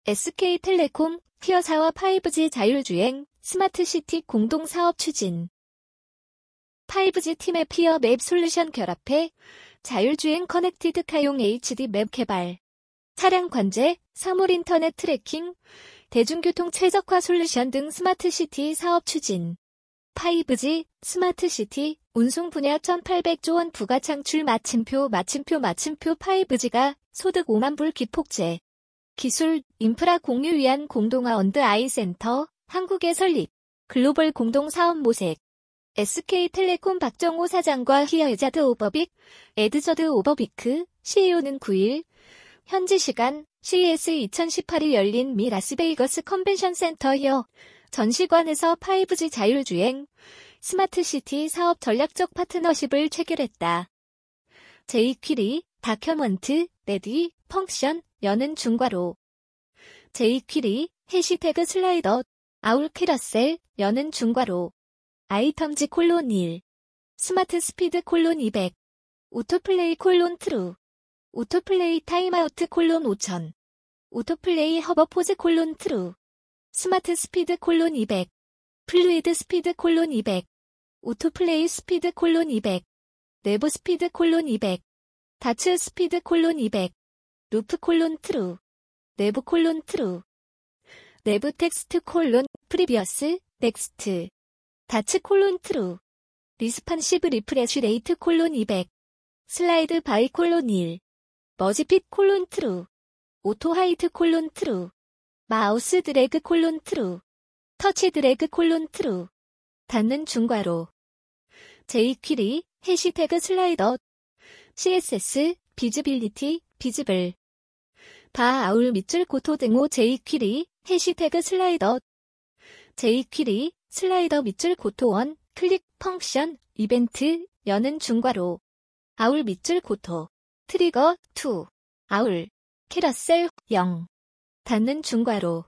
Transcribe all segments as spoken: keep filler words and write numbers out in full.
에스케이텔레콤, 티어사와 파이브지 자율주행, 스마트시티 공동사업 추진. 파이브지 팀의 피어 맵 솔루션 결합해 자율주행 커넥티드 카용 에이치디 맵 개발. 차량 관제, 사물 인터넷 트래킹, 대중교통 최적화 솔루션 등 스마트시티 사업 추진. 파이브지, 스마트시티, 운송 분야 천팔백조 원 부가 창출 마침표 마침표 마침표 파이브지가 소득 오만 불 기폭제. 기술, 인프라 공유 위한 공동화 언드 아이 센터, 한국의 설립. 글로벌 공동사업 모색. 에스케이텔레콤 박정호 사장과 히어 에자드 오버빅, 에드저드 오버비크, 씨이오는 구일, 현지 시간 씨이에스 이천십팔이 열린 미 라스베이거스 컨벤션 센터 히어 전시관에서 파이브지 자율주행, 스마트시티 사업 전략적 파트너십을 체결했다. 제이퀴리, 다큐먼트, 레디, 펑션, 여는 중괄호. 제이퀴리, 해시태그 슬라이더, 아울 캐러셀, 여는 중괄호. 아이텀즈 콜론 일. 스마트 스피드 콜론 이백. 오토플레이 콜론 트루. 오토플레이 타임아우트 콜론 오천. 오토플레이 허버포즈 콜론 트루. 스마트 스피드 콜론 이백. 플루이드 스피드 콜론 이백. 오토플레이 스피드 콜론 이백. 내부 스피드 콜론 이백. 다츠 스피드 콜론 이백. 루프 콜론 트루. 내부 콜론 트루. 내부 텍스트 콜론 프리비어스 넥스트. 다츠 콜론 트루. 리스판시브 리프레쉬 레이트 콜론 이백. 슬라이드 바이 콜론 일. 머지핏 콜론 트루. 오토 하이트 콜론 트루. 마우스 드래그 콜론 트루. 터치 드래그 콜론 트루. 닫는 중괄호. 제이퀴리, 해시태그 슬라이더. 씨에스에스, 비즈빌리티, 비즈블. 바 아울 밑줄 고토 등호 제이퀴리, 해시태그 슬라이더. 제이퀴리, 슬라이더 밑줄 고토 원, 클릭, 펑션, 이벤트, 여는 중괄호. 아울 밑줄 고토. 트리거, 이. 아울. 캐러셀, 영. 닫는 중괄호.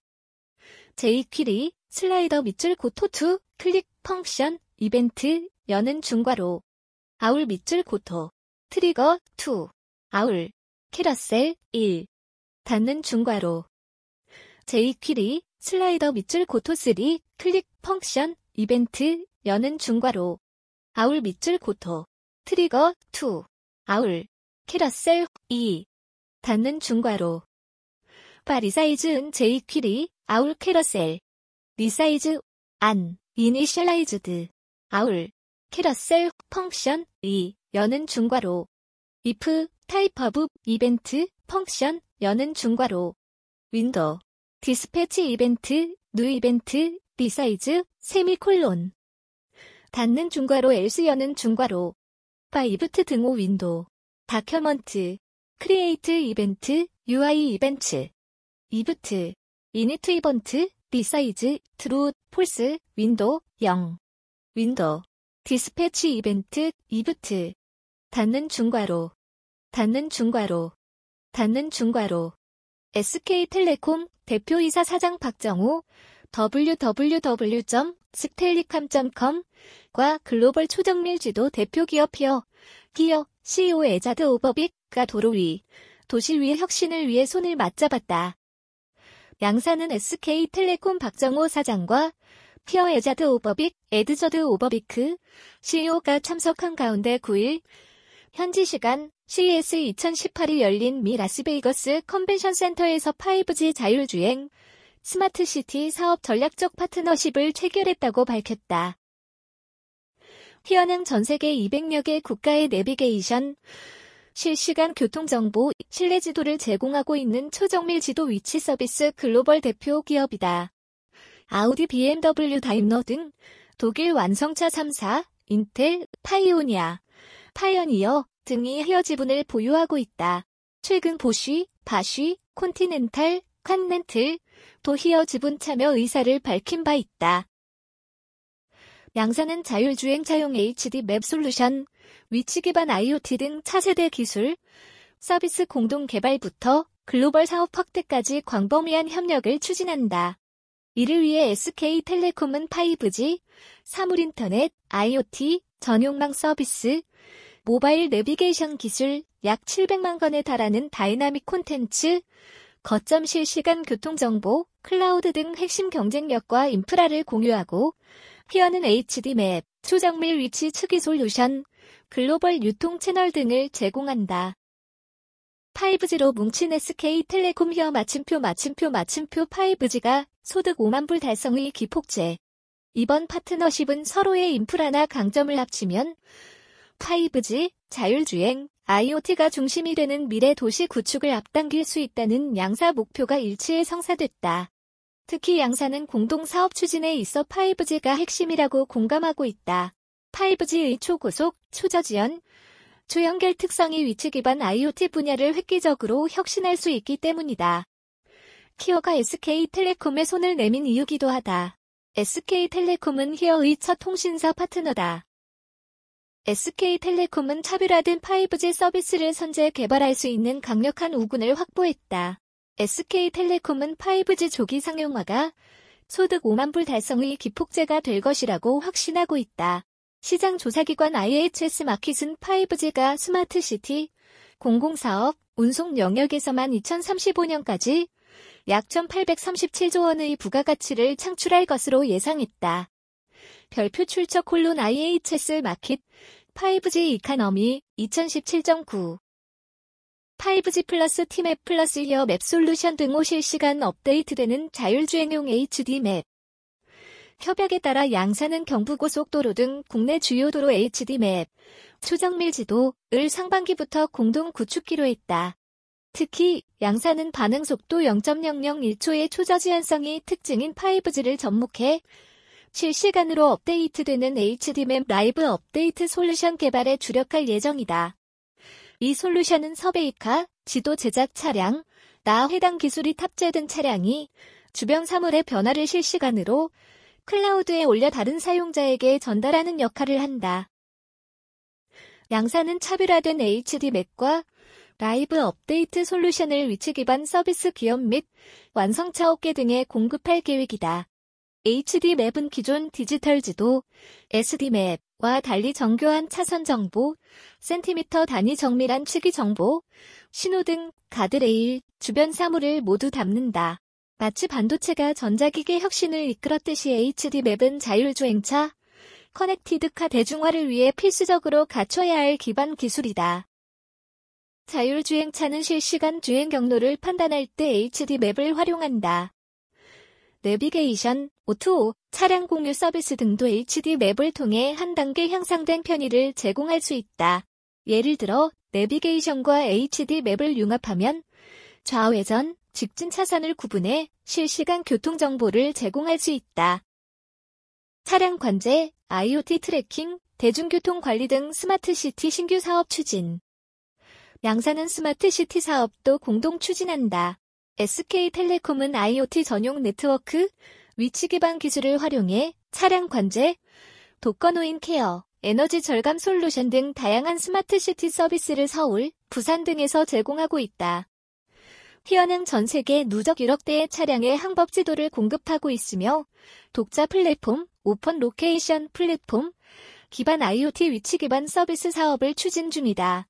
제이퀴리, 슬라이더 밑줄 고토 이, 클릭, 펑션, 이벤트, 여는 중괄호. 아울 밑줄 고토. 트리거, 이. 아울. 캐러셀, 일. 닫는 중괄호. 제이퀴리, 슬라이더 밑줄 고토 삼, 클릭, 펑션, 이벤트, 여는 중괄호. 아울 밑줄 고토. 트리거, 이. 아울. 캐러셀, 이. 닫는 중괄호. 바 리사이즈은 제이퀴리, 아울 캐러셀. 리사이즈, 안, 이니셜라이즈드. 아울. 캐러셀, 펑션, 이, 여는 중괄호. if, 타입 오브, 이벤트, 펑션, 여는 중괄호. 윈도우. 디스패치 이벤트, 뉴 이벤트, 리사이즈, 세미콜론. 닫는 중괄호 else 여는 중괄호. 바 이브트 등호 윈도우. 다큐먼트. 크리에이트 이벤트, 유아이 이벤트. 이브트. 이니트 이번트, 리사이즈, 트루, 폴스, 윈도우, 영. 윈도우. 디스패치 이벤트, 이브트. 닫는 중괄호. 닫는 중괄호. 닫는 중괄호. 에스케이텔레콤 대표이사 사장 박정호, 더블유 더블유 더블유 점 스텔리캄 점 컴과 글로벌 초정밀 지도 대표 기업 히어, 히어, 씨이오 에자드 오버빅가 도로 위, 도시 위의 혁신을 위해 손을 맞잡았다. 양사는 에스케이텔레콤 박정호 사장과 히어 에자드 오버빅, 에드저드 오버비크, 씨이오가 참석한 가운데 구일, 현지 시간 씨이에스 이천십팔이 열린 미 라스베이거스 컨벤션 센터에서 파이브지 자율주행, 스마트시티 사업 전략적 파트너십을 체결했다고 밝혔다. 히어는 전 세계 이백여 개 국가의 내비게이션, 실시간 교통정보, 실내 지도를 제공하고 있는 초정밀 지도 위치 서비스 글로벌 대표 기업이다. 아우디, 비엠더블유, 다임러 등 독일 완성차 삼 사, 인텔, 파이오니아, 파이어니어 등이 히어 지분을 보유하고 있다. 최근 보쉬, 바쉬, 콘티넨탈, 칸넨틀, 도 히어 지분 참여 의사를 밝힌 바 있다. 양사는 자율주행 차용 에이치디 맵 솔루션, 위치 기반 아이오티 등 차세대 기술, 서비스 공동 개발부터 글로벌 사업 확대까지 광범위한 협력을 추진한다. 이를 위해 에스케이텔레콤은 파이브지, 사물인터넷, 아이오티, 전용망 서비스, 모바일 내비게이션 기술, 약 칠백만 건에 달하는 다이나믹 콘텐츠, 거점 실시간 교통정보, 클라우드 등 핵심 경쟁력과 인프라를 공유하고, 히어는 에이치디 맵, 초정밀 위치 측이 솔루션, 글로벌 유통 채널 등을 제공한다. 파이브지로 뭉친 에스케이텔레콤 히어 마침표 마침표 마침표 파이브지가 소득 오만 불 달성의 기폭제. 이번 파트너십은 서로의 인프라나 강점을 합치면 파이브지, 자율주행, 아이오티가 중심이 되는 미래 도시 구축을 앞당길 수 있다는 양사 목표가 일치해 성사됐다. 특히 양사는 공동 사업 추진에 있어 파이브지가 핵심이라고 공감하고 있다. 파이브지의 초고속, 초저지연, 초연결 특성이 위치 기반 아이오티 분야를 획기적으로 혁신할 수 있기 때문이다. 히어가 에스케이텔레콤에 손을 내민 이유기도 하다. 에스케이텔레콤은 히어의 첫 통신사 파트너다. 에스케이텔레콤은 차별화된 파이브지 서비스를 선제 개발할 수 있는 강력한 우군을 확보했다. 에스케이텔레콤은 파이브지 조기 상용화가 소득 오만 불 달성의 기폭제가 될 것이라고 확신하고 있다. 시장 조사기관 아이에이치에스 마킷은 파이브지가 스마트시티, 공공사업, 운송 영역에서만 이천삼십오 년까지 약 천팔백삼십칠조 원의 부가가치를 창출할 것으로 예상했다. 별표 출처 콜론 아이에이치에스 마킷, 파이브지 이카너미, 이천십칠 점 구. 파이브지 플러스 티맵 플러스 히어 맵 솔루션 등호 실시간 업데이트되는 자율주행용 에이치디 맵. 협약에 따라 양사는 경부고속도로 등 국내 주요 도로 에이치디 맵, 초정밀 지도를 상반기부터 공동 구축키로 했다. 특히 양사는 반응 속도 영 점 영영일 초의 초저지연성이 특징인 파이브지를 접목해 실시간으로 업데이트되는 에이치디 맵 라이브 업데이트 솔루션 개발에 주력할 예정이다. 이 솔루션은 서베이카, 지도 제작 차량, 나 해당 기술이 탑재된 차량이 주변 사물의 변화를 실시간으로 클라우드에 올려 다른 사용자에게 전달하는 역할을 한다. 양사는 차별화된 에이치디 맵과 라이브 업데이트 솔루션을 위치 기반 서비스 기업 및 완성차 업계 등에 공급할 계획이다. 에이치디 맵은 기존 디지털 지도, 에스디 맵과 달리 정교한 차선 정보, 센티미터 단위 정밀한 추기 정보, 신호등, 가드레일, 주변 사물을 모두 담는다. 마치 반도체가 전자기기 혁신을 이끌었듯이 에이치디 맵은 자율주행차, 커넥티드카 대중화를 위해 필수적으로 갖춰야 할 기반 기술이다. 자율주행차는 실시간 주행 경로를 판단할 때 에이치디 맵을 활용한다. 내비게이션, 오토, 차량 공유 서비스 등도 에이치디 맵을 통해 한 단계 향상된 편의를 제공할 수 있다. 예를 들어 내비게이션과 에이치디 맵을 융합하면 좌회전, 직진 차선을 구분해 실시간 교통 정보를 제공할 수 있다. 차량 관제, 아이오티 트래킹, 대중교통 관리 등 스마트시티 신규 사업 추진. 양사는 스마트시티 사업도 공동 추진한다. 에스케이텔레콤은 아이오티 전용 네트워크, 위치 기반 기술을 활용해 차량 관제, 독거노인 케어, 에너지 절감 솔루션 등 다양한 스마트시티 서비스를 서울, 부산 등에서 제공하고 있다. 히어는 전 세계 누적 일억 대의 차량의 항법 지도를 공급하고 있으며 독자 플랫폼, 오픈 로케이션 플랫폼, 기반 아이오티 위치 기반 서비스 사업을 추진 중이다.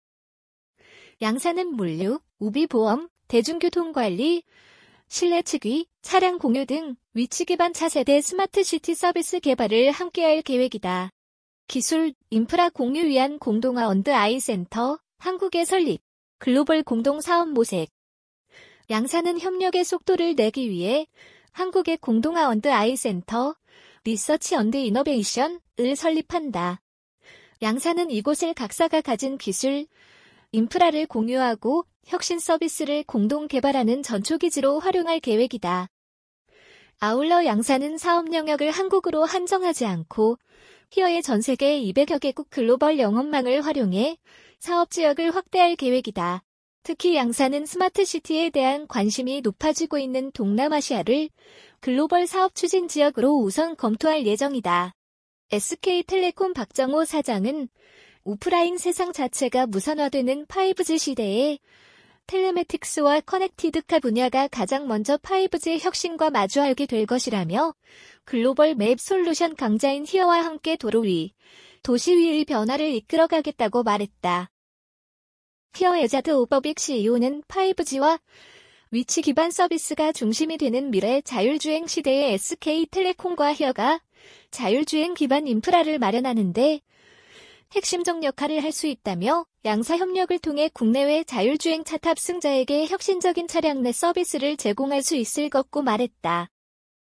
양사는 물류, 우비 보험, 대중교통 관리, 실내 측위, 차량 공유 등 위치 기반 차세대 스마트시티 서비스 개발을 함께할 계획이다. 기술, 인프라 공유 위한 공동화 언드 아이 센터, 한국의 설립, 글로벌 공동 사업 모색. 양사는 협력의 속도를 내기 위해 한국의 공동화 언드 아이 센터, 리서치 언드 이너베이션을 설립한다. 양사는 이곳을 각사가 가진 기술, 인프라를 공유하고 혁신 서비스를 공동 개발하는 전초기지로 활용할 계획이다. 아울러 양사는 사업 영역을 한국으로 한정하지 않고 히어의 전 세계 이백여 개국 글로벌 영업망을 활용해 사업 지역을 확대할 계획이다. 특히 양사는 스마트시티에 대한 관심이 높아지고 있는 동남아시아를 글로벌 사업 추진 지역으로 우선 검토할 예정이다. 에스케이텔레콤 박정호 사장은 오프라인 세상 자체가 무선화되는 파이브지 시대에 텔레매틱스와 커넥티드카 분야가 가장 먼저 파이브지 혁신과 마주하게 될 것이라며 글로벌 맵 솔루션 강자인 히어와 함께 도로 위, 도시 위의 변화를 이끌어가겠다고 말했다. 히어 에자드 오버빅 씨이오는 파이브지와 위치 기반 서비스가 중심이 되는 미래 자율주행 시대의 에스케이텔레콤과 히어가 자율주행 기반 인프라를 마련하는데 핵심적 역할을 할 수 있다며 양사 협력을 통해 국내외 자율주행 차 탑승자에게 혁신적인 차량 내 서비스를 제공할 수 있을 것고 말했다.